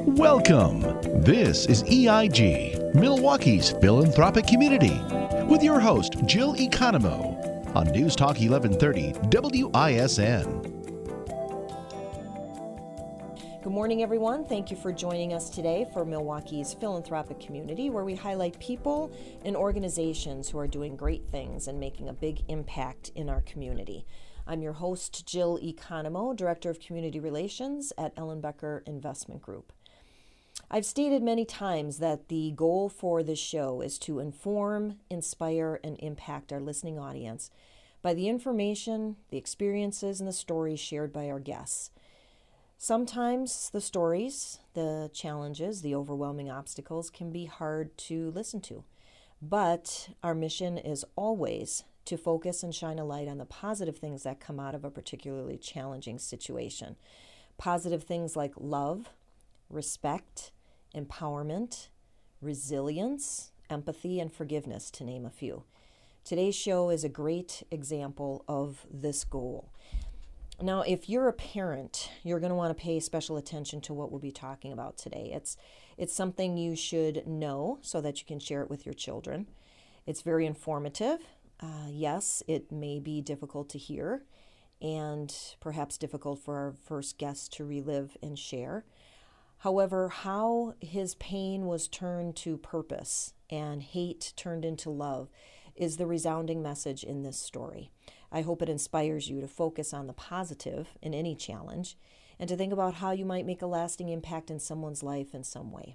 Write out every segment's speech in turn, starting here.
Welcome. This is EIG, Milwaukee's philanthropic community, with your host, Jill Economou, on News Talk 1130 WISN. Good morning, everyone. Thank you for joining us today for Milwaukee's philanthropic community, where we highlight people and organizations who are doing great things and making a big impact in our community. I'm your host, Jill Economou, Director of Community Relations at Ellenbecker Investment Group. I've stated many times that the goal for this show is to inform, inspire, and impact our listening audience by the information, the experiences, and the stories shared by our guests. Sometimes the stories, the challenges, the overwhelming obstacles can be hard to listen to, but our mission is always to focus and shine a light on the positive things that come out of a particularly challenging situation. Positive things like love, respect, empowerment, resilience, empathy, and forgiveness, to name a few. Today's show is a great example of this goal. Now, if you're a parent, you're going to want to pay special attention to what we'll be talking about today. It's something you should know so that you can share it with your children. It's very informative. Yes, it may be difficult to hear and perhaps difficult for our first guest to relive and share. However, how his pain was turned to purpose and hate turned into love is the resounding message in this story. I hope it inspires you to focus on the positive in any challenge and to think about how you might make a lasting impact in someone's life in some way.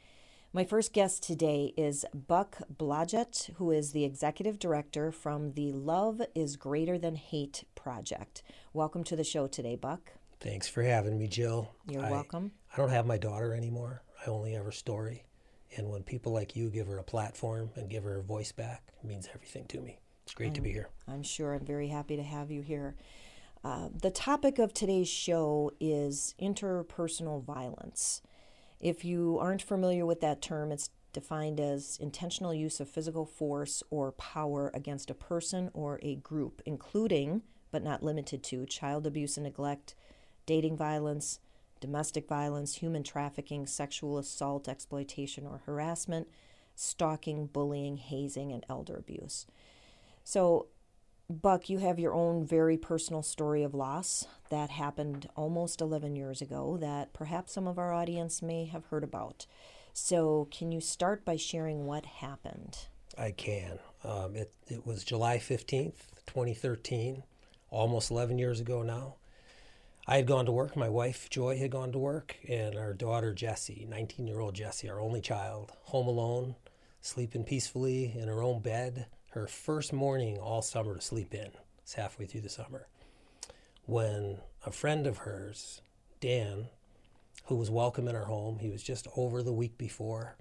My first guest today is Buck Blodgett, who is the Executive Director from the Love is Greater Than Hate project. Welcome to the show today, Buck. Thanks for having me, Jill. You're welcome. I don't have my daughter anymore. I only have her story. And when people like you give her a platform and give her a voice back, it means everything to me. It's great to be here. I'm sure. I'm very happy to have you here. The topic of today's show is interpersonal violence. If you aren't familiar with that term, it's defined as intentional use of physical force or power against a person or a group, including, but not limited to, child abuse and neglect, dating violence, domestic violence, human trafficking, sexual assault, exploitation or harassment, stalking, bullying, hazing, and elder abuse. So, Buck, you have your own very personal story of loss that happened almost 11 years ago that perhaps some of our audience may have heard about. So can you start by sharing what happened? I can. It was July 15th, 2013, almost 11 years ago now. I had gone to work. My wife, Joy, had gone to work, and our daughter, Jessie, 19-year-old Jessie, our only child, home alone, sleeping peacefully in her own bed. Her first morning all summer to sleep in. It's halfway through the summer. When a friend of hers, Dan, who was welcome in our home, he was just over the week before,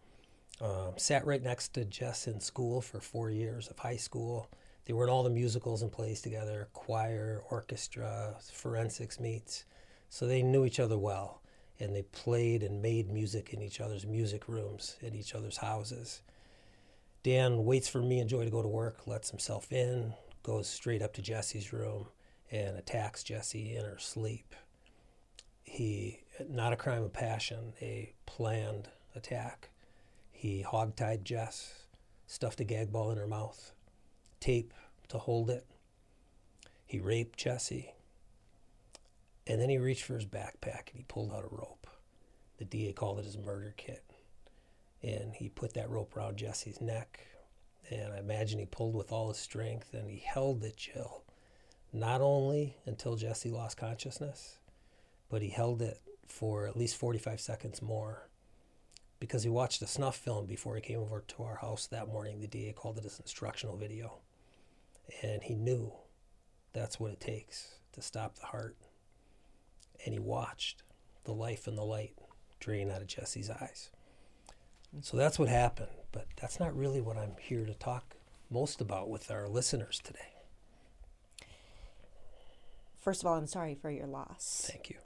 sat right next to Jess in school for 4 years of high school. They were in all the musicals and plays together, choir, orchestra, forensics meets. So they knew each other well, and they played and made music in each other's music rooms, in each other's houses. Dan waits for me and Joy to go to work, lets himself in, goes straight up to Jessie's room, and attacks Jessie in her sleep. Not a crime of passion, a planned attack. He hogtied Jess, stuffed a gag ball in her mouth, tape to hold it. He raped Jessie. And then he reached for his backpack and he pulled out a rope. The DA called it his murder kit. And he put that rope around Jessie's neck. And I imagine he pulled with all his strength and he held it, Jill. Not only until Jessie lost consciousness, but he held it for at least 45 seconds more. Because he watched a snuff film before he came over to our house that morning. The DA called it his instructional video. And he knew that's what it takes to stop the heart. And he watched the life and the light drain out of Jessie's eyes. So that's what happened, but that's not really what I'm here to talk most about with our listeners today. First of all, I'm sorry for your loss. Thank you.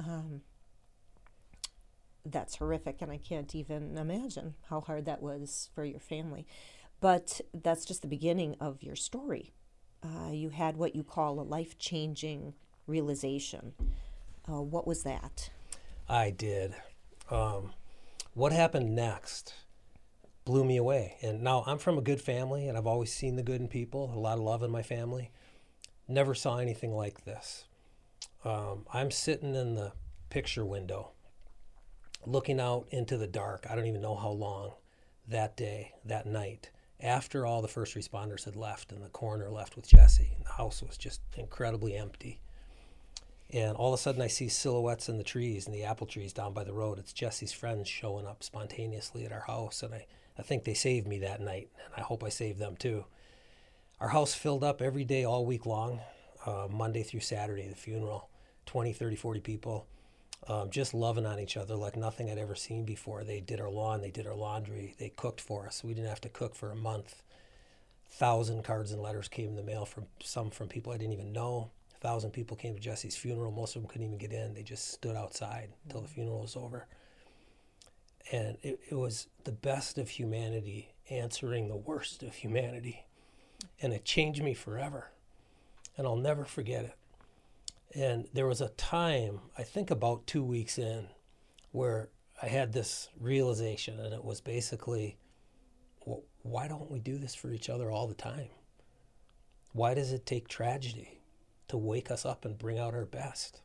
That's horrific, and I can't even imagine how hard that was for your family. But that's just the beginning of your story. You had what you call a life-changing realization. What was that? I did. what happened next blew me away. And now I'm from a good family, and I've always seen the good in people, a lot of love in my family. Never saw anything like this. I'm sitting in the picture window, looking out into the dark. I don't even know how long that day, that night, after all the first responders had left and the coroner left with Jesse. And the house was just incredibly empty. And all of a sudden I see silhouettes in the trees, in the apple trees down by the road. It's Jesse's friends showing up spontaneously at our house. And I think they saved me that night, and I hope I saved them too. Our house filled up every day all week long, Monday through Saturday, the funeral, 20, 30, 40 people, just loving on each other like nothing I'd ever seen before. They did our lawn, they did our laundry, they cooked for us. We didn't have to cook for a month. 1,000 cards and letters came in the mail, from people I didn't even know. 1,000 people came to Jesse's funeral. Most of them couldn't even get in. They just stood outside until the funeral was over. And it was the best of humanity answering the worst of humanity. And it changed me forever. And I'll never forget it. And there was a time, I think about 2 weeks in, where I had this realization, and it was basically, well, why don't we do this for each other all the time? Why does it take tragedy to wake us up and bring out our best?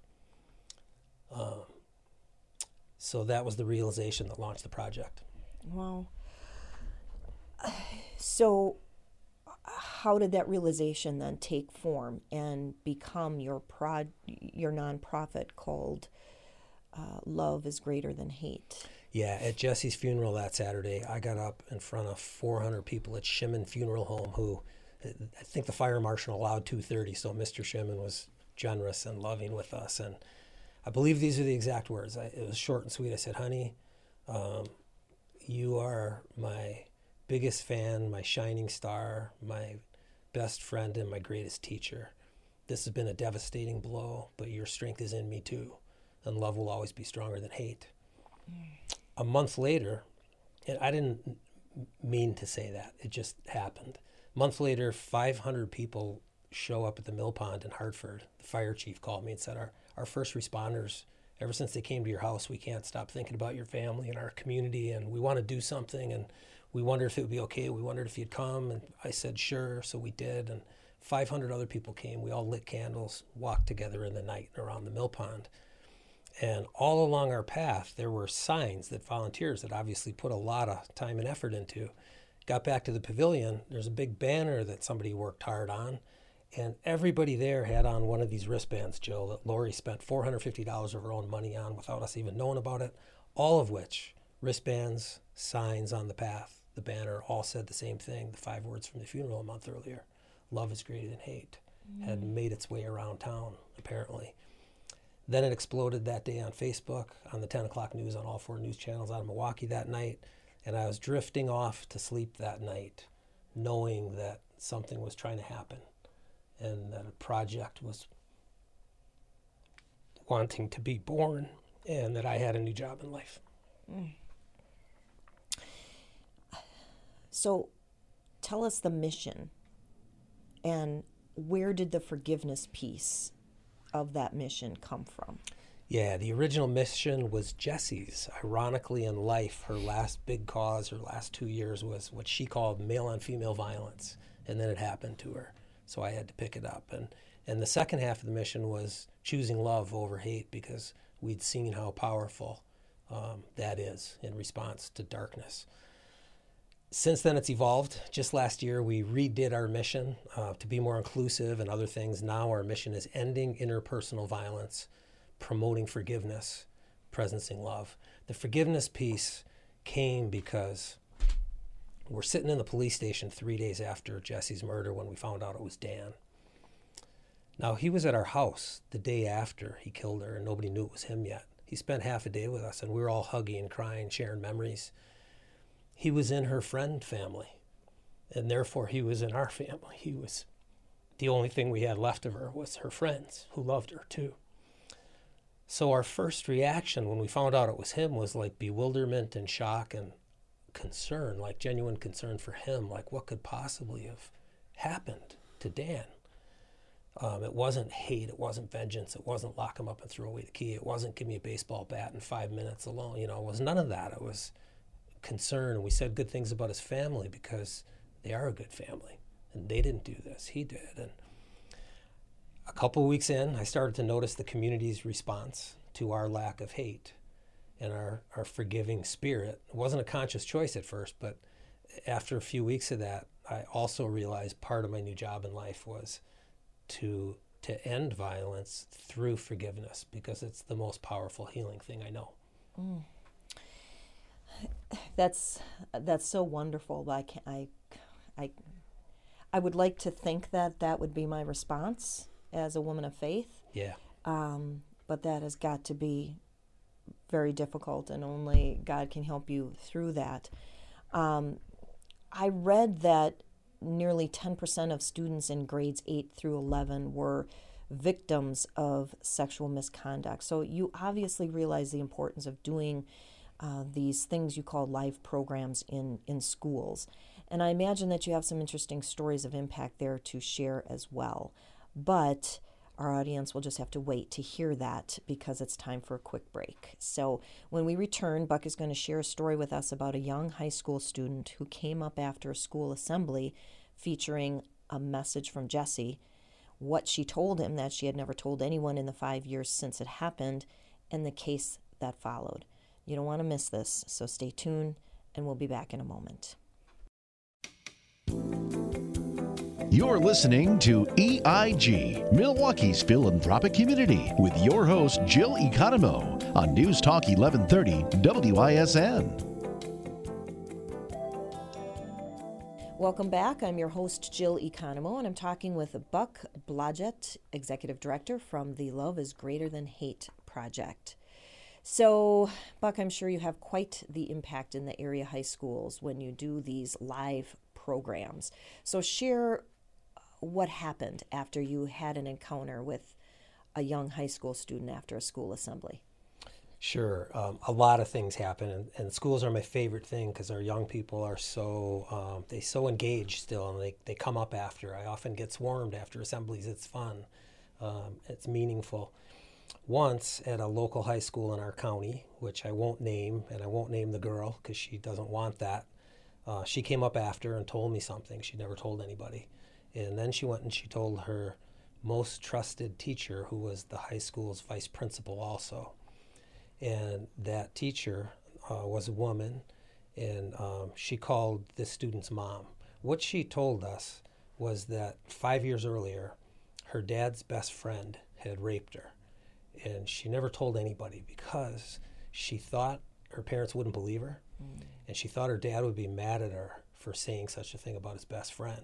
So that was the realization that launched the project. Wow. So how did that realization then take form and become your nonprofit called Love is Greater Than Hate? Yeah, at Jesse's funeral that Saturday, I got up in front of 400 people at Shimon Funeral Home who, I think the fire marshal allowed 230, so Mr. Shimon was generous and loving with us. And I believe these are the exact words. It was short and sweet. I said, honey, you are my biggest fan, my shining star, my best friend, and my greatest teacher. This has been a devastating blow, but your strength is in me too, and love will always be stronger than hate. A month later, and I didn't mean to say that, it just happened. A month later, 500 people show up at the Mill Pond in Hartford. The fire chief called me and said, our first responders, ever since they came to your house, we can't stop thinking about your family and our community, and we want to do something, and we wondered if it would be okay. We wondered if you'd come, and I said sure, so we did, and 500 other people came. We all lit candles, walked together in the night around the Mill Pond. And all along our path, there were signs that volunteers that obviously put a lot of time and effort into. Got back to the pavilion, there's a big banner that somebody worked hard on, and everybody there had on one of these wristbands, Jill, that Lori spent $450 of her own money on without us even knowing about it, all of which, wristbands, signs on the path, the banner, all said the same thing, the 5 words from the funeral a month earlier. Love is greater than hate. Had made its way around town, apparently. Then it exploded that day on Facebook, on the 10 o'clock news, on all 4 news channels out of Milwaukee that night. And I was drifting off to sleep that night, knowing that something was trying to happen and that a project was wanting to be born and that I had a new job in life. So tell us the mission, and where did the forgiveness piece of that mission come from? Yeah, the original mission was Jesse's. Ironically, in life, her last big cause, her last 2 years, was what she called male-on-female violence, and then it happened to her, so I had to pick it up. And the second half of the mission was choosing love over hate, because we'd seen how powerful that is in response to darkness. Since then, it's evolved. Just last year, we redid our mission to be more inclusive and other things. Now our mission is ending interpersonal violence, promoting forgiveness, presencing love. The forgiveness piece came because we're sitting in the police station 3 days after Jesse's murder when we found out it was Dan. Now, he was at our house the day after he killed her, and nobody knew it was him yet. He spent half a day with us, and we were all hugging and crying, sharing memories. He was in her friend family, and therefore he was in our family. He was the only thing we had left of her was her friends who loved her too. So our first reaction when we found out it was him was like bewilderment and shock and concern, like genuine concern for him, like what could possibly have happened to Dan. It wasn't hate, it wasn't vengeance, it wasn't lock him up and throw away the key, it wasn't give me a baseball bat in 5 minutes alone. It was none of that. It was concern, and we said good things about his family because they are a good family, and they didn't do this, he did. And a couple of weeks in, I started to notice the community's response to our lack of hate and our forgiving spirit. It wasn't a conscious choice at first, but after a few weeks of that, I also realized part of my new job in life was to end violence through forgiveness, because it's the most powerful healing thing I know. That's so wonderful. I would like to think that would be my response as a woman of faith. Yeah. But that has got to be very difficult, and only God can help you through that. I read that nearly 10% of students in grades 8 through 11 were victims of sexual misconduct. So you obviously realize the importance of doing these things you call live programs in schools. And I imagine that you have some interesting stories of impact there to share as well. But our audience will just have to wait to hear that, because it's time for a quick break. So when we return, Buck is going to share a story with us about a young high school student who came up after a school assembly featuring a message from Jessie, what she told him that she had never told anyone in the 5 years since it happened, and the case that followed. You don't want to miss this, so stay tuned, and we'll be back in a moment. You're listening to EIG, Milwaukee's philanthropic community, with your host, Jill Economou, on News Talk 1130 WISN. Welcome back. I'm your host, Jill Economou, and I'm talking with Buck Blodgett, Executive Director from the Love is Greater Than Hate Project. So, Buck, I'm sure you have quite the impact in the area high schools when you do these live programs. So share what happened after you had an encounter with a young high school student after a school assembly. Sure. A lot of things happen, and schools are my favorite thing because our young people are so engaged still, and they come up after. I often get swarmed after assemblies. It's fun. It's meaningful. Once at a local high school in our county, which I won't name, and I won't name the girl because she doesn't want that, she came up after and told me something she never told anybody. And then she went and she told her most trusted teacher, who was the high school's vice principal also. And that teacher was a woman, and she called this student's mom. What she told us was that 5 years earlier, her dad's best friend had raped her. And she never told anybody because she thought her parents wouldn't believe her, and she thought her dad would be mad at her for saying such a thing about his best friend.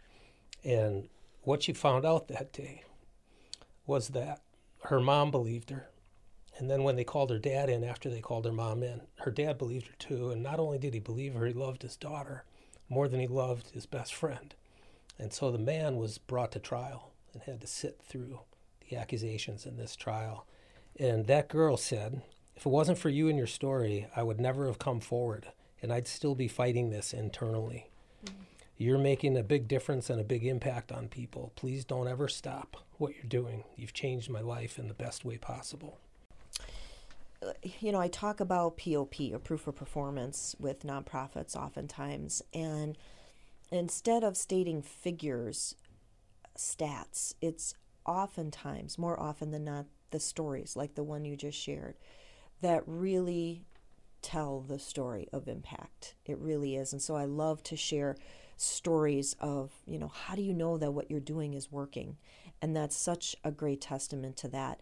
And what she found out that day was that her mom believed her. And then when they called her dad in after they called her mom in, her dad believed her too. And not only did he believe her, he loved his daughter more than he loved his best friend. And so the man was brought to trial and had to sit through the accusations in this trial. And that girl said, if it wasn't for you and your story, I would never have come forward, and I'd still be fighting this internally. You're making a big difference and a big impact on people. Please don't ever stop what you're doing. You've changed my life in the best way possible. You know, I talk about POP, or proof of performance, with nonprofits oftentimes, and instead of stating figures, stats, it's oftentimes, more often than not, the stories like the one you just shared that really tell the story of impact. It really is. And so I love to share stories of, how do you know that what you're doing is working? And that's such a great testament to that.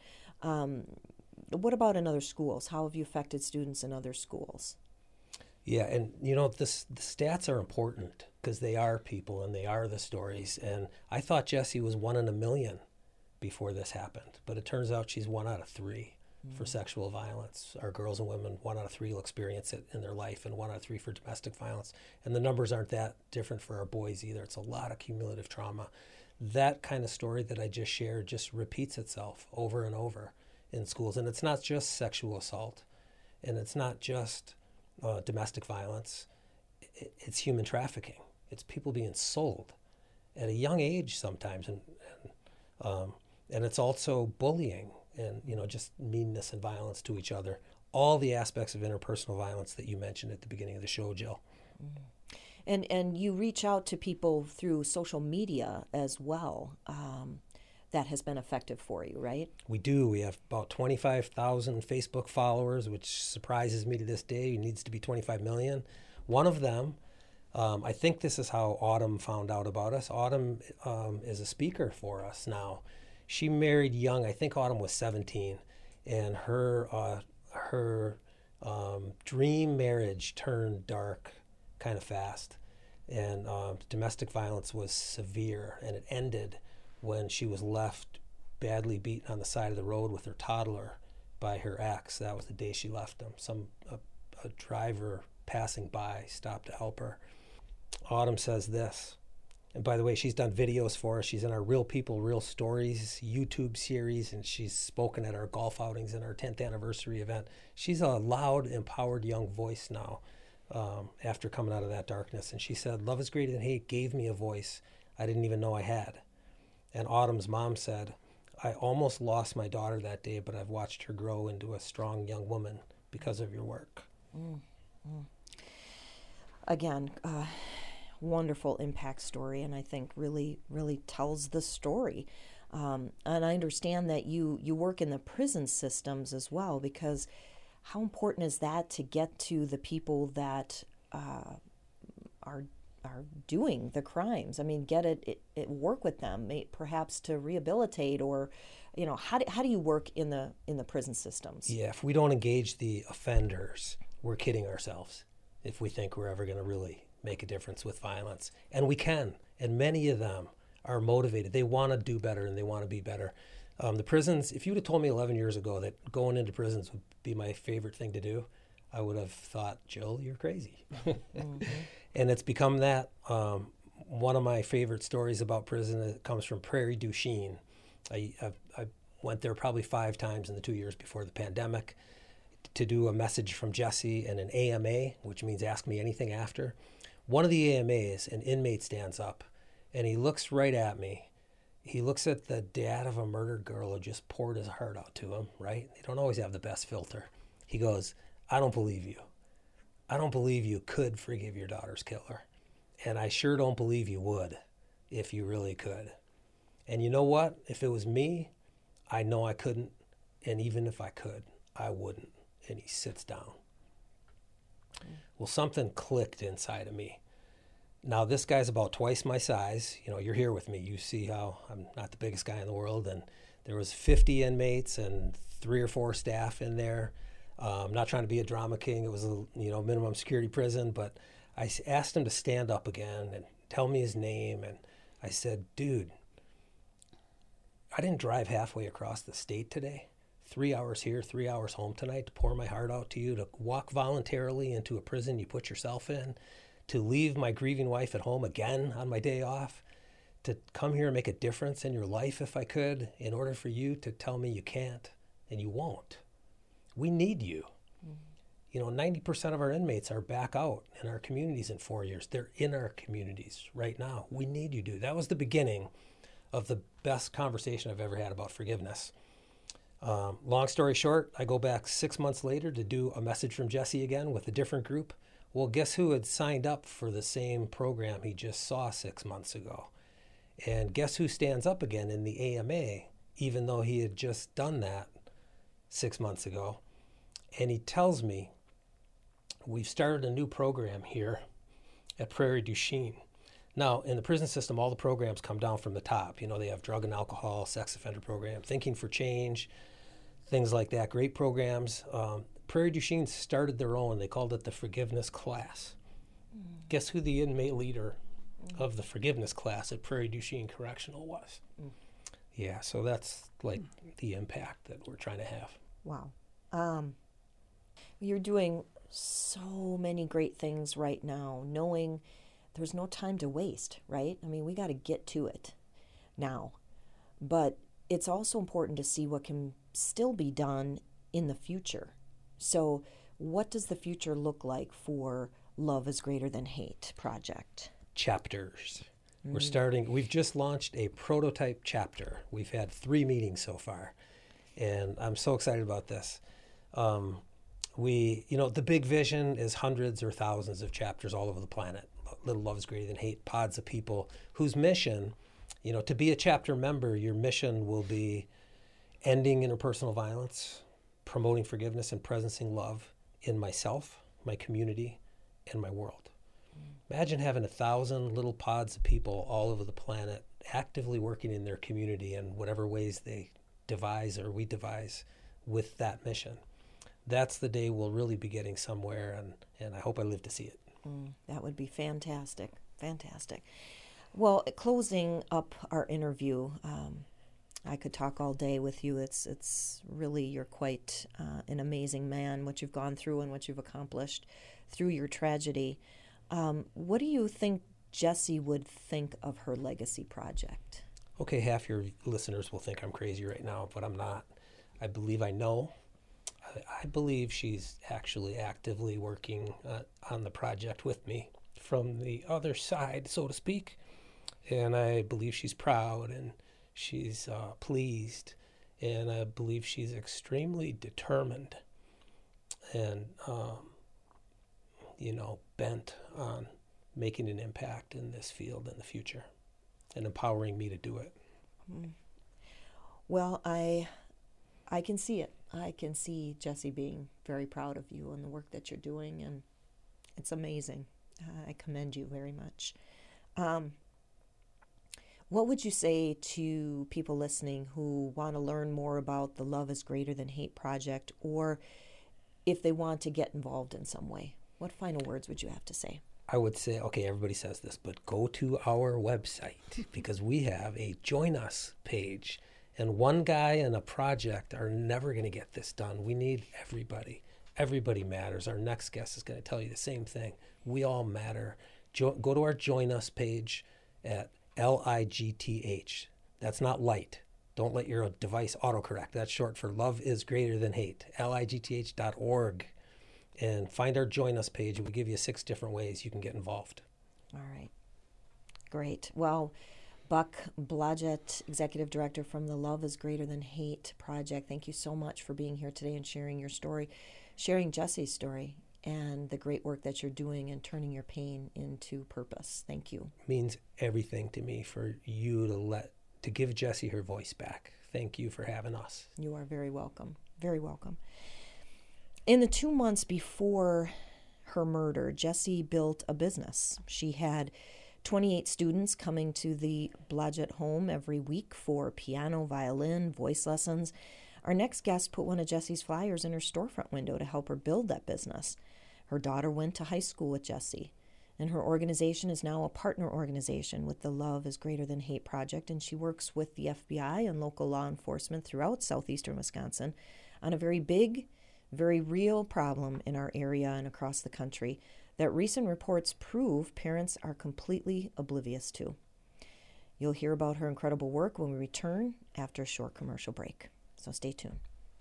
What about in other schools? How have you affected students in other schools? Yeah, and the stats are important because they are people and they are the stories. And I thought Jessie was 1 in a million before this happened, but it turns out she's 1 out of 3 for sexual violence. Our girls and women, 1 out of 3 will experience it in their life, and 1 out of 3 for domestic violence. And the numbers aren't that different for our boys either. It's a lot of cumulative trauma. That kind of story that I just shared just repeats itself over and over in schools. And it's not just sexual assault, and it's not just domestic violence. It's human trafficking. It's people being sold at a young age sometimes. And And it's also bullying and, just meanness and violence to each other. All the aspects of interpersonal violence that you mentioned at the beginning of the show, Jill. And you reach out to people through social media as well. That has been effective for you, right? We do. We have about 25,000 Facebook followers, which surprises me to this day. It needs to be 25 million. One of them, I think this is how Autumn found out about us. Autumn is a speaker for us now. She married young. I think Autumn was 17, and her dream marriage turned dark kind of fast, and domestic violence was severe, and it ended when she was left badly beaten on the side of the road with her toddler by her ex. That was the day she left him. A driver passing by stopped to help her. Autumn says this, and by the way, she's done videos for us. She's in our Real People, Real Stories YouTube series, and she's spoken at our golf outings in our 10th anniversary event. She's a loud, empowered young voice now after coming out of that darkness. And she said, "Love is Greater Than Hate gave me a voice I didn't even know I had." And Autumn's mom said, "I almost lost my daughter that day, but I've watched her grow into a strong young woman because of your work." Again, wonderful impact story, and I think really, really tells the story. And I understand that you work in the prison systems as well, because how important is that to get to the people that are doing the crimes? I mean, work with them, perhaps to rehabilitate, or how do you work in the prison systems? Yeah, if we don't engage the offenders, we're kidding ourselves if we think we're ever going to really make a difference with violence. And we can, and many of them are motivated. They want to do better and they want to be better. The prisons, if you would have told me 11 years ago that going into prisons would be my favorite thing to do, I would have thought, "Jill, you're crazy." And it's become that. One of my favorite stories about prison comes from Prairie du Chien. I went there probably 5 times in the 2 years before the pandemic to do a message from Jesse and an AMA, which means Ask Me Anything After. One of the AMAs, an inmate stands up, and he looks right at me. He looks at the dad of a murdered girl who just poured his heart out to him, right? They don't always have the best filter. He goes, "I don't believe you. I don't believe you could forgive your daughter's killer. And I sure don't believe you would if you really could. And you know what? If it was me, I know I couldn't. And even if I could, I wouldn't." And he sits down. Well, something clicked inside of me. Now, this guy's about twice my size. You're here with me. You see how I'm not the biggest guy in the world. And there was 50 inmates and 3 or 4 staff in there. I'm not trying to be a drama king. It was a minimum security prison. But I asked him to stand up again and tell me his name. And I said, "Dude, I didn't drive halfway across the state today. 3 hours here, 3 hours home tonight to pour my heart out to you, to walk voluntarily into a prison you put yourself in, to leave my grieving wife at home again on my day off, to come here and make a difference in your life if I could, in order for you to tell me you can't and you won't. We need you." 90% of our inmates are back out in our communities in 4 years. They're in our communities right now. We need you, dude. That was the beginning of the best conversation I've ever had about forgiveness. Long story short, I go back 6 months later to do a message from Jesse again with a different group. Well, guess who had signed up for the same program he just saw 6 months ago? And guess who stands up again in the AMA, even though he had just done that 6 months ago? And he tells me, "We've started a new program here at Prairie du Chien." Now, in the prison system, all the programs come down from the top. They have drug and alcohol, sex offender program, Thinking for Change, things like that. Great programs. Prairie du Chien started their own. They called it the Forgiveness Class. Guess who the inmate leader of the Forgiveness Class at Prairie du Chien Correctional was? Yeah, so that's like the impact that we're trying to have. Wow. You're doing so many great things right now, knowing there's no time to waste, right? I mean, we got to get to it now. But it's also important to see what can still be done in the future. So what does the future look like for Love is Greater Than Hate project? Chapters. We're starting, we've just launched a prototype chapter. We've had 3 meetings so far, and I'm so excited about this. The big vision is hundreds or thousands of chapters all over the planet. Little Love is Greater Than Hate, pods of people whose mission, to be a chapter member, your mission will be ending interpersonal violence, promoting forgiveness, and presencing love in myself, my community, and my world. Imagine having 1,000 little pods of people all over the planet actively working in their community in whatever ways they devise or we devise with that mission. That's the day we'll really be getting somewhere, and I hope I live to see it. That would be fantastic. Fantastic. Well, closing up our interview, I could talk all day with you. It's really, you're quite an amazing man, what you've gone through and what you've accomplished through your tragedy. What do you think Jessie would think of her legacy project? Okay, half your listeners will think I'm crazy right now, but I'm not. I believe I know. I believe she's actually actively working on the project with me from the other side, so to speak. And I believe she's proud and she's pleased. And I believe she's extremely determined and, bent on making an impact in this field in the future and empowering me to do it. Well, I can see it. I can see Jessie being very proud of you and the work that you're doing, and it's amazing. I commend you very much. What would you say to people listening who want to learn more about the Love is Greater Than Hate project, or if they want to get involved in some way? What final words would you have to say? I would say, okay, everybody says this, but go to our website because we have a Join Us page. And one guy and a project are never going to get this done. We need everybody. Everybody matters. Our next guest is going to tell you the same thing. We all matter. Go to our Join Us page at LIGTH. That's not light. Don't let your device autocorrect. That's short for Love is Greater Than Hate. LIGTH.org. And find our Join Us page. We'll give you 6 different ways you can get involved. All right. Great. Well, Buck Blodgett, Executive Director from the Love is Greater Than Hate project, thank you so much for being here today and sharing your story, sharing Jessie's story, and the great work that you're doing and turning your pain into purpose. Thank you. It means everything to me for you to give Jessie her voice back. Thank you for having us. You are very welcome. Very welcome. In the 2 months before her murder, Jessie built a business. She had 28 students coming to the Blodgett home every week for piano, violin, voice lessons. Our next guest put one of Jessie's flyers in her storefront window to help her build that business. Her daughter went to high school with Jessie, and her organization is now a partner organization with the Love is Greater Than Hate project, and she works with the FBI and local law enforcement throughout southeastern Wisconsin on a very big, very real problem in our area and across the country that recent reports prove parents are completely oblivious to. You'll hear about her incredible work when we return after a short commercial break. So stay tuned.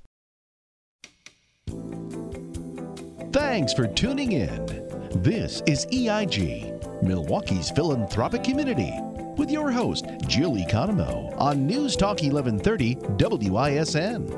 Thanks for tuning in. This is EIG, Milwaukee's philanthropic community, with your host, Jill Economou, on News Talk 1130 WISN.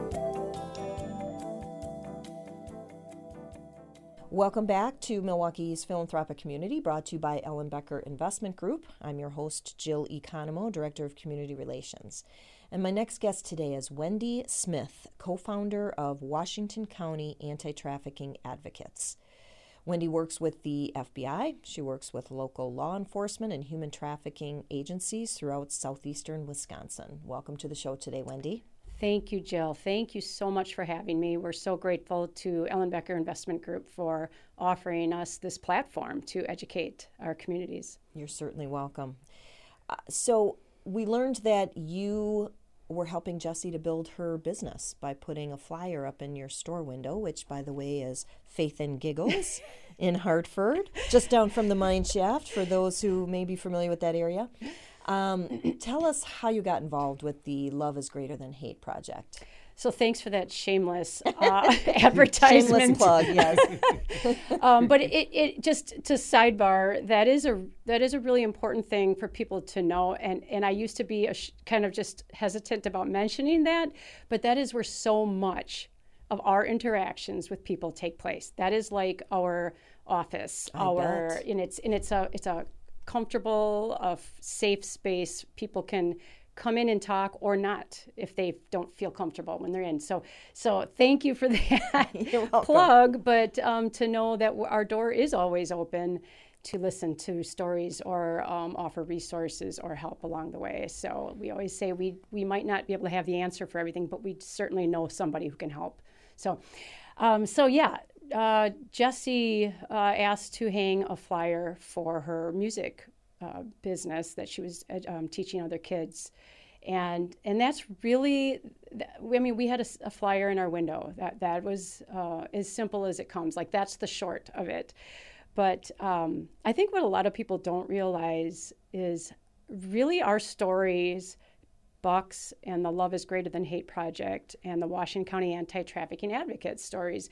Welcome back to Milwaukee's Philanthropic Community, brought to you by Ellenbecker Investment Group. I'm your host, Jill Economou, Director of Community Relations. And my next guest today is Wendy Smith, co-founder of Washington County Anti-Trafficking Advocates. Wendy works with the FBI. She works with local law enforcement and human trafficking agencies throughout southeastern Wisconsin. Welcome to the show today, Wendy. Thank you, Jill. Thank you so much for having me. We're so grateful to Ellenbecker Investment Group for offering us this platform to educate our communities. You're certainly welcome. So we learned that you were helping Jessie to build her business by putting a flyer up in your store window, which, by the way, is Faith and Giggles in Hartford, just down from the mine shaft, for those who may be familiar with that area. Tell us how you got involved with the Love is Greater Than Hate project. So thanks for that shameless advertisement. Shameless plug, yes. But it just to sidebar, that is a really important thing for people to know. And I used to be kind of just hesitant about mentioning that, but that is where so much of our interactions with people take place. That is like our office, and it's a comfortable, safe space. People can come in and talk or not if they don't feel comfortable when they're in. So thank you for that plug, but to know that our door is always open to listen to stories or offer resources or help along the way. So we always say we might not be able to have the answer for everything, but we certainly know somebody who can help. So Jessie asked to hang a flyer for her music business that she was teaching other kids. And that's really, we had a flyer in our window. That was as simple as it comes. Like, that's the short of it. But I think what a lot of people don't realize is really our stories, Bucks and the Love is Greater Than Hate Project and the Washington County Anti-Trafficking Advocates stories.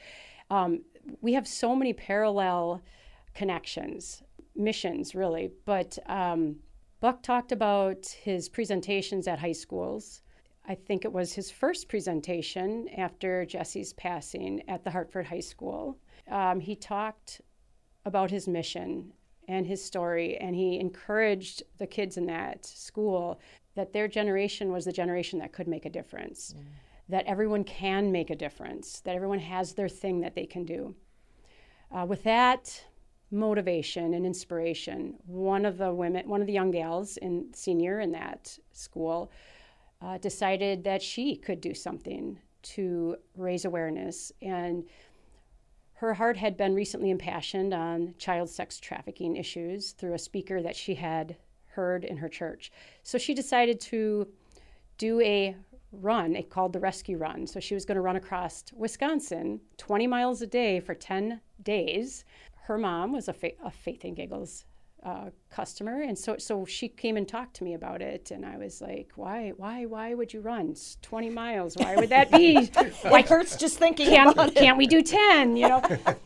We have so many parallel connections, missions really, but Buck talked about his presentations at high schools. I think it was his first presentation after Jessie's passing at the Hartford High School. He talked about his mission and his story, and he encouraged the kids in that school that their generation was the generation that could make a difference, that everyone can make a difference, that everyone has their thing that they can do. With that motivation and inspiration, one of the young gals, senior in that school, decided that she could do something to raise awareness. And her heart had been recently impassioned on child sex trafficking issues through a speaker that she had heard in her church. So she decided to do a run, called the Rescue Run. So she was going to run across Wisconsin 20 miles a day for 10 days. Her mom was a Faith and Giggles customer, and so she came and talked to me about it, and I was like, why would you run 20 miles? Why would that be? It hurts just thinking about it. Can't we do 10? How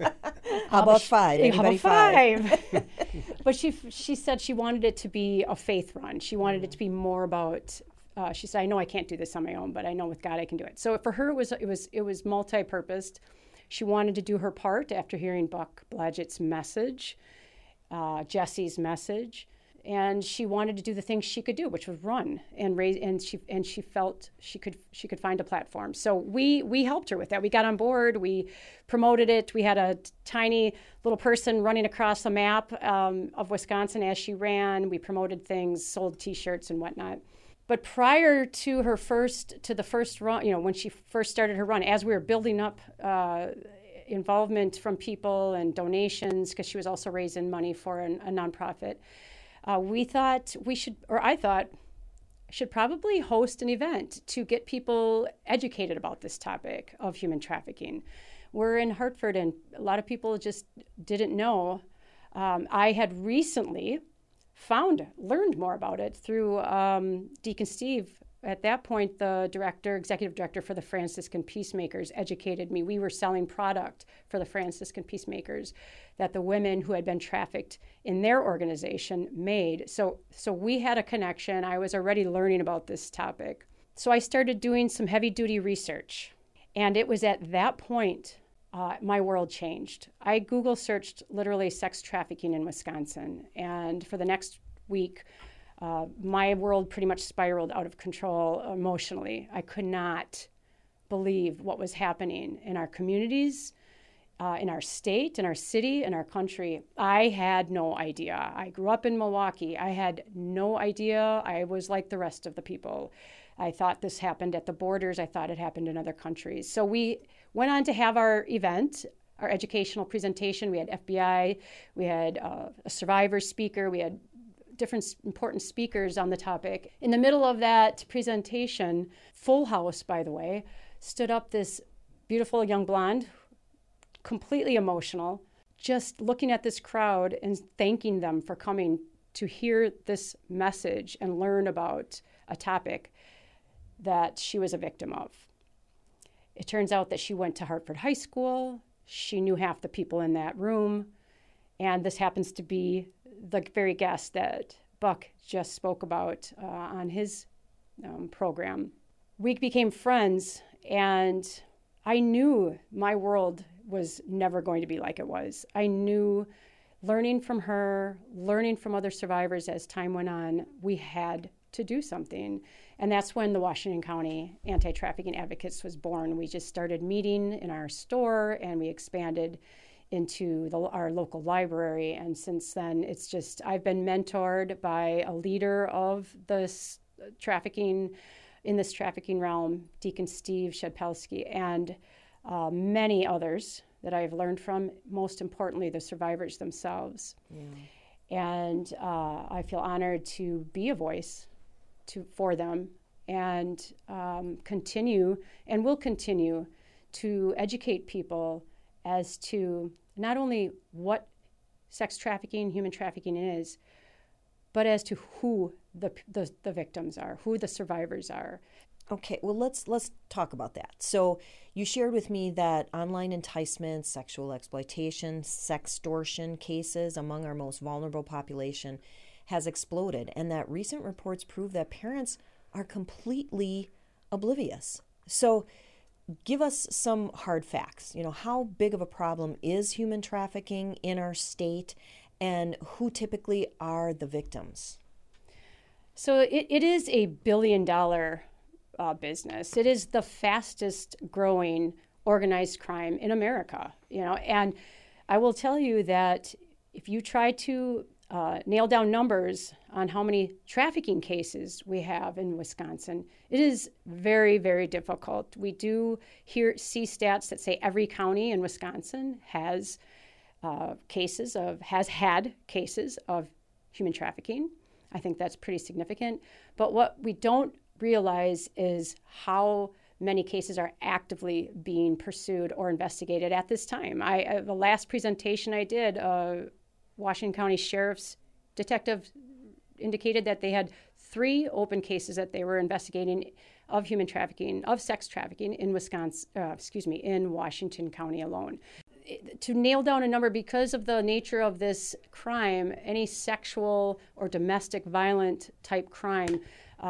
about 5? Anybody 5? But she said she wanted it to be a faith run. She wanted it to be more about. She said, I know I can't do this on my own, but I know with God I can do it. So for her, it was multi-purposed. She wanted to do her part after hearing Buck Blodgett's message, Jessie's message, and she wanted to do the things she could do, which was run and raise. And she felt she could find a platform. So we helped her with that. We got on board. We promoted it. We had a tiny little person running across the map of Wisconsin as she ran. We promoted things, sold T-shirts and whatnot. But prior to the first run, when she first started her run, as we were building up involvement from people and donations, because she was also raising money for a nonprofit, I thought I should probably host an event to get people educated about this topic of human trafficking. We're in Hartford, and a lot of people just didn't know. I had recently learned more about it through Deacon Steve. At that point, the executive director for the Franciscan Peacemakers educated me. We were selling product for the Franciscan Peacemakers that the women who had been trafficked in their organization made. So we had a connection. I was already learning about this topic. So I started doing some heavy-duty research. And it was at that point my world changed. I Google searched literally sex trafficking in Wisconsin, and for the next week, my world pretty much spiraled out of control emotionally. I could not believe what was happening in our communities, in our state, in our city, in our country. I had no idea. I grew up in Milwaukee. I had no idea. I was like the rest of the people. I thought this happened at the borders. I thought it happened in other countries. So we went on to have our event, our educational presentation. We had FBI, we had a survivor speaker, we had different important speakers on the topic. In the middle of that presentation, full house, by the way, stood up this beautiful young blonde, completely emotional, just looking at this crowd and thanking them for coming to hear this message and learn about a topic that she was a victim of. It turns out that she went to Hartford High School. She knew half the people in that room. And this happens to be the very guest that Buck just spoke about on his program. We became friends, and I knew my world was never going to be like it was. I knew, learning from her, learning from other survivors as time went on, we had to do something. And that's when the Washington County Anti-Trafficking Advocates was born. We just started meeting in our store, and we expanded into our local library. And since then, it's just, I've been mentored by a leader of this trafficking, in this trafficking realm, Deacon Steve Shedpelski, and many others that I've learned from, most importantly, the survivors themselves. Yeah. And I feel honored to be a voice for them, and continue and will continue to educate people as to not only what sex trafficking, human trafficking is, but as to who the victims are, who the survivors are. Okay, well, let's talk about that. So you shared with me that online enticement, sexual exploitation, sextortion cases among our most vulnerable population has exploded, and that recent reports prove that parents are completely oblivious. So give us some hard facts. You know, how big of a problem is human trafficking in our state, and who typically are the victims? So it is a billion-dollar business. It is the fastest growing organized crime in America, you know, and I will tell you that if you try to nail down numbers on how many trafficking cases we have in Wisconsin, it is very, very difficult. We do see stats that say every county in Wisconsin has had cases of human trafficking. I think that's pretty significant. But what we don't realize is how many cases are actively being pursued or investigated at this time. The last presentation I did, Washington County Sheriff's detective indicated that they had 3 open cases that they were investigating of human trafficking, of sex trafficking in in Washington County alone. To nail down a number, because of the nature of this crime, any sexual or domestic violent type crime,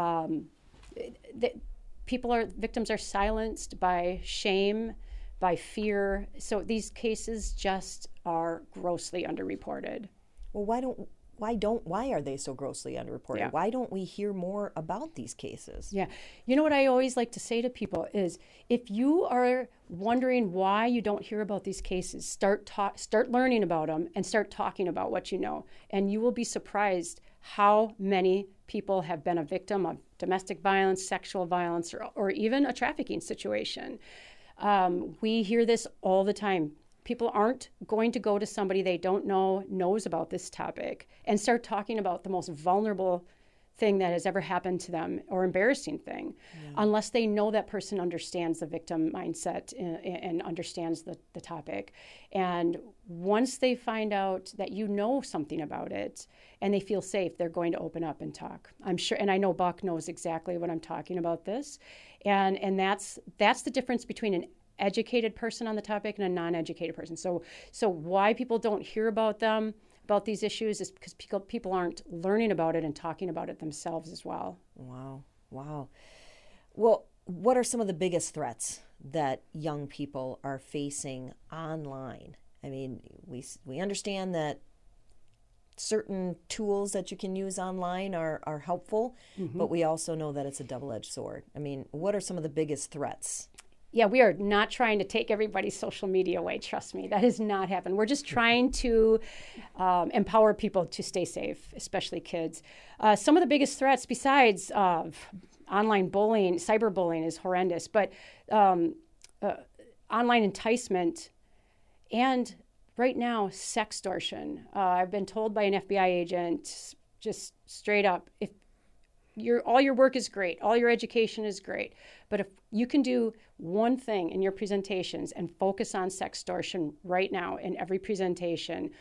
victims are silenced by shame, by fear. So these cases just are grossly underreported. Well, why are they so grossly underreported? Yeah. Why don't we hear more about these cases? Yeah. You know what I always like to say to people is, if you are wondering why you don't hear about these cases, start learning about them and start talking about what you know. And you will be surprised how many people have been a victim of domestic violence, sexual violence, or even a trafficking situation. We hear this all the time. People aren't going to go to somebody they don't know knows about this topic and start talking about the most vulnerable thing that has ever happened to them, or embarrassing thing, unless they know that person understands the victim mindset and understands the topic. And once they find out that you know something about it and they feel safe, they're going to open up and talk. I'm sure, and I know Buck knows exactly what I'm talking about this. And that's the difference between an educated person on the topic and a non-educated person. So why people don't hear about these issues is because people aren't learning about it and talking about it themselves as well. Wow. Well, what are some of the biggest threats that young people are facing online? I mean, we understand that certain tools that you can use online are helpful, but we also know that it's a double-edged sword. I mean, what are some of the biggest threats? Yeah, we are not trying to take everybody's social media away. Trust me, that has not happened. We're just trying to empower people to stay safe, especially kids. Some of the biggest threats, besides online bullying, cyberbullying is horrendous, but online enticement and right now, sextortion. I've been told by an FBI agent, just straight up, if all your work is great, all your education is great, but if you can do one thing in your presentations and focus on sextortion right now in every presentation,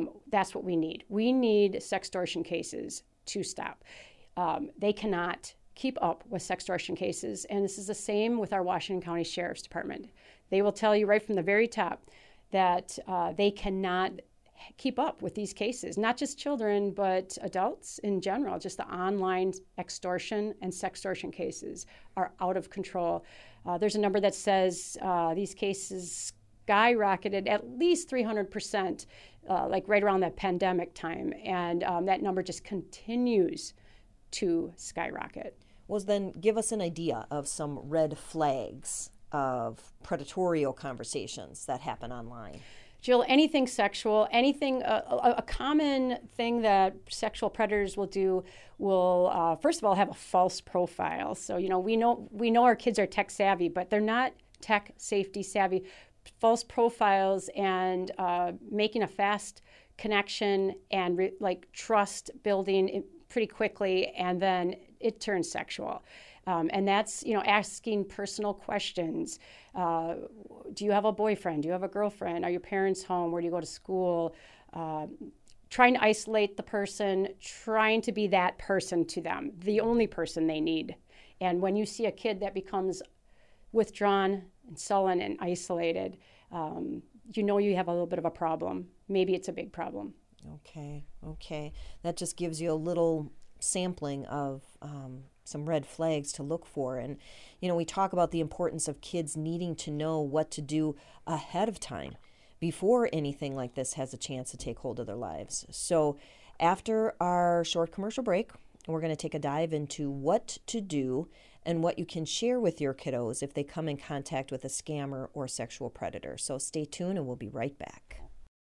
that's what we need. We need sextortion cases to stop. They cannot keep up with sextortion cases. And this is the same with our Washington County Sheriff's Department. They will tell you right from the very top that they cannot keep up with these cases, not just children, but adults in general. Just the online extortion and sextortion cases are out of control. There's a number that says these cases skyrocketed at least 300%, like right around that pandemic time. And that number just continues to skyrocket. Well, then give us an idea of some red flags of predatorial conversations that happen online. Jill, anything sexual, anything, a common thing that sexual predators will do will, first of all, have a false profile. So, we know our kids are tech savvy, but they're not tech safety savvy. False profiles and making a fast connection and trust building pretty quickly, and then it turns sexual. And that's, asking personal questions. Do you have a boyfriend? Do you have a girlfriend? Are your parents home? Where do you go to school? Trying to isolate the person, trying to be that person to them, the only person they need. And when you see a kid that becomes withdrawn and sullen and isolated, you have a little bit of a problem. Maybe it's a big problem. Okay. That just gives you a little sampling of some red flags to look for. And, we talk about the importance of kids needing to know what to do ahead of time before anything like this has a chance to take hold of their lives. So after our short commercial break, we're going to take a dive into what to do and what you can share with your kiddos if they come in contact with a scammer or sexual predator. So stay tuned and we'll be right back.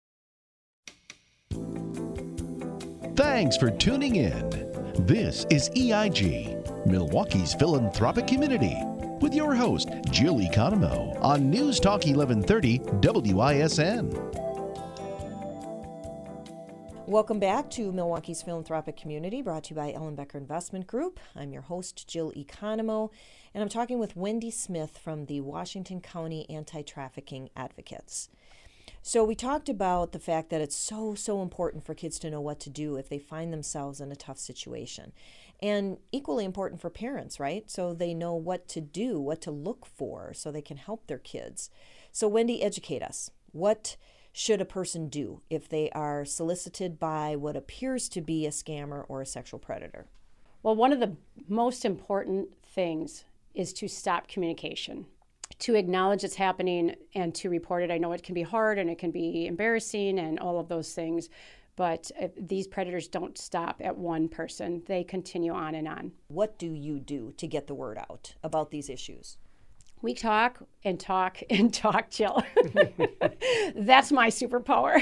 Thanks for tuning in. This is EIG, Milwaukee's philanthropic community, with your host, Jill Economou, on News Talk 1130 WISN. Welcome back to Milwaukee's philanthropic community, brought to you by Ellenbecker Investment Group. I'm your host, Jill Economou, and I'm talking with Wendy Smith from the Washington County Anti-Trafficking Advocates. So we talked about the fact that it's so important for kids to know what to do if they find themselves in a tough situation. And equally important for parents, right? So they know what to do, what to look for, so they can help their kids. So Wendy, educate us. What should a person do if they are solicited by what appears to be a scammer or a sexual predator? Well, one of the most important things is to stop communication, to acknowledge it's happening and to report it. I know it can be hard and it can be embarrassing and all of those things, but these predators don't stop at one person. They continue on and on. What do you do to get the word out about these issues? We talk and talk and talk, Jill. That's my superpower.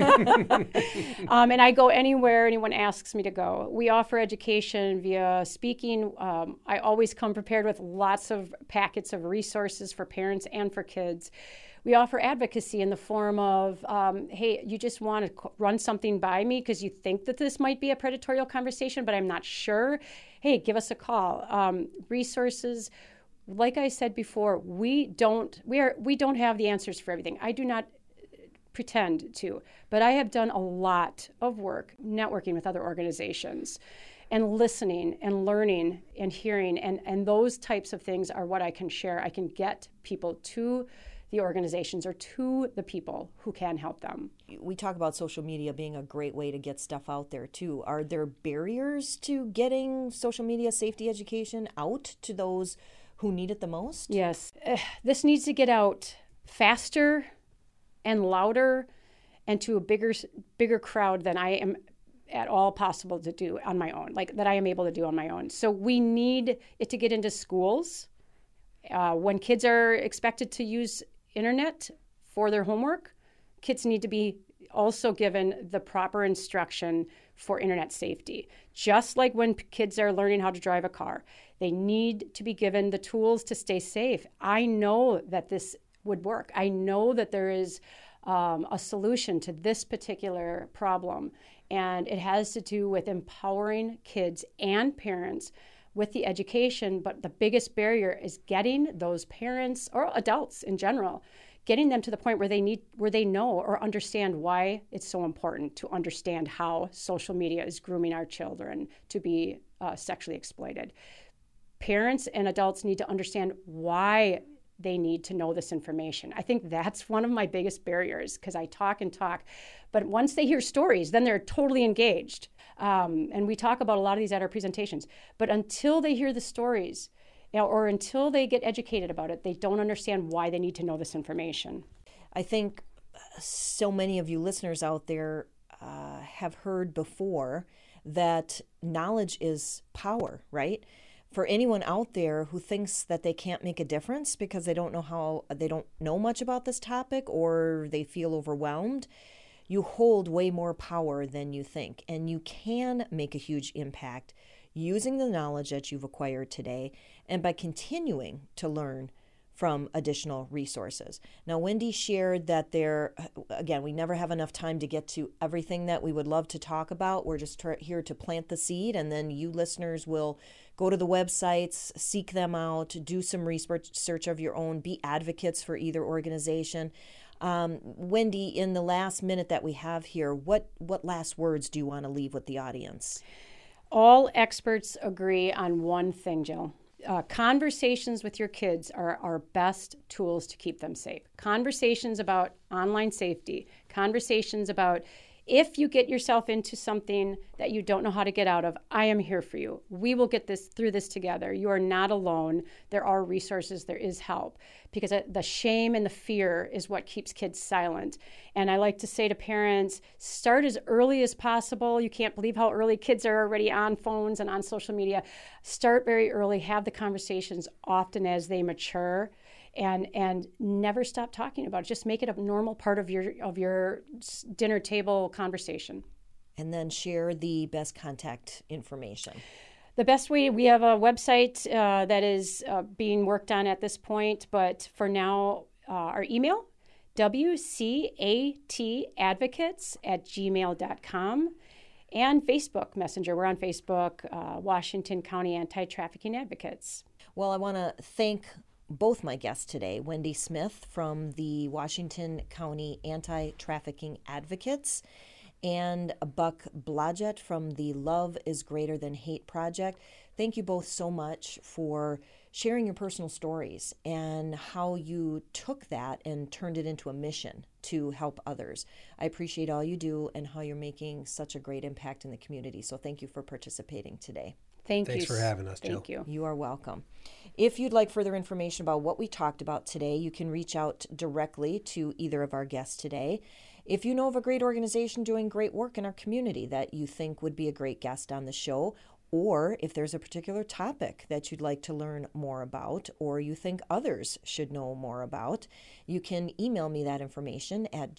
And I go anywhere anyone asks me to go. We offer education via speaking. I always come prepared with lots of packets of resources for parents and for kids. We offer advocacy in the form of, hey, you just want to run something by me because you think that this might be a predatorial conversation, but I'm not sure. Hey, give us a call. Resources. Like I said before, we don't have the answers for everything. I do not pretend to, but I have done a lot of work networking with other organizations and listening and learning and hearing, and those types of things are what I can share. I can get people to the organizations or to the people who can help them. We talk about social media being a great way to get stuff out there too. Are there barriers to getting social media safety education out to those who need it the most? Yes. This needs to get out faster and louder and to a bigger crowd than I am at all possible to do on my own, like that I am able to do on my own. So we need it to get into schools. When kids are expected to use internet for their homework, kids need to be also given the proper instruction for internet safety. Just like when kids are learning how to drive a car, they need to be given the tools to stay safe. I know that this would work. I know that there is a solution to this particular problem, and it has to do with empowering kids and parents with the education, but the biggest barrier is getting those parents or adults in general, getting them to the point where they know or understand why it's so important to understand how social media is grooming our children to be sexually exploited. parents and adults need to understand why they need to know this information. I think that's one of my biggest barriers, because I talk and talk. But once they hear stories, then they're totally engaged. And we talk about a lot of these at our presentations. But until they hear the stories, or until they get educated about it, they don't understand why they need to know this information. I think so many of you listeners out there have heard before that knowledge is power, right? For anyone out there who thinks that they can't make a difference because they don't know much about this topic, or they feel overwhelmed, you hold way more power than you think, and you can make a huge impact using the knowledge that you've acquired today and by continuing to learn from additional resources. Now, Wendy shared that again, we never have enough time to get to everything that we would love to talk about. We're just here to plant the seed, and then you listeners will go to the websites, seek them out, do some research of your own, be advocates for either organization. Wendy, in the last minute that we have here, what last words do you want to leave with the audience? All experts agree on one thing, Jill. Conversations with your kids are our best tools to keep them safe. Conversations about online safety, conversations about if you get yourself into something that you don't know how to get out of, I am here for you. We will get through this together. You are not alone. There are resources. There is help. Because the shame and the fear is what keeps kids silent. And I like to say to parents, start as early as possible. You can't believe how early kids are already on phones and on social media. Start very early. Have the conversations often as they mature. And never stop talking about it. Just make it a normal part of your dinner table conversation. And then share the best contact information. The best way, we have a website that is being worked on at this point, but for now, our email, wcatadvocates@gmail.com, and Facebook Messenger. We're on Facebook, Washington County Anti-Trafficking Advocates. Well, I want to thank both my guests today, Wendy Smith from the Washington County Anti-Trafficking Advocates and Buck Blodgett from the Love is Greater Than Hate Project. Thank you both so much for sharing your personal stories and how you took that and turned it into a mission to help others. I appreciate all you do and how you're making such a great impact in the community. So thank you for participating today. Thanks for having us, Jill. Thank you. You are welcome. If you'd like further information about what we talked about today, you can reach out directly to either of our guests today. If you know of a great organization doing great work in our community that you think would be a great guest on the show, or if there's a particular topic that you'd like to learn more about, or you think others should know more about, you can email me that information at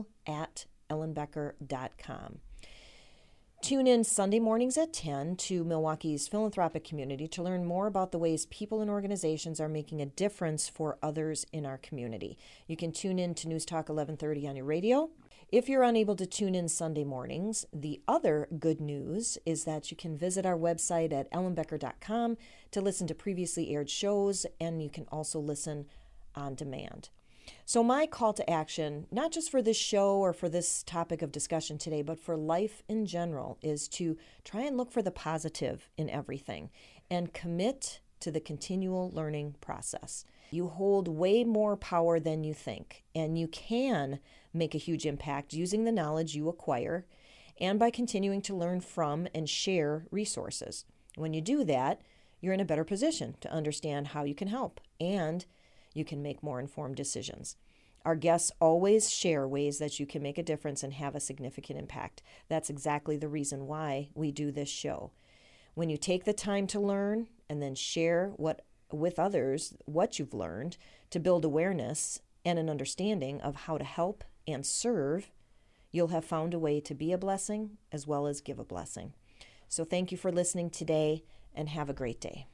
jill@ellenbecker.com. Tune in Sunday mornings at 10 to Milwaukee's Philanthropic Community to learn more about the ways people and organizations are making a difference for others in our community. You can tune in to News Talk 1130 on your radio. If you're unable to tune in Sunday mornings, the other good news is that you can visit our website at ellenbecker.com to listen to previously aired shows, and you can also listen on demand. So my call to action, not just for this show or for this topic of discussion today, but for life in general, is to try and look for the positive in everything and commit to the continual learning process. You hold way more power than you think, and you can make a huge impact using the knowledge you acquire and by continuing to learn from and share resources. When you do that, you're in a better position to understand how you can help, and you can make more informed decisions. Our guests always share ways that you can make a difference and have a significant impact. That's exactly the reason why we do this show. When you take the time to learn and then share with others what you've learned to build awareness and an understanding of how to help and serve, you'll have found a way to be a blessing as well as give a blessing. So thank you for listening today, and have a great day.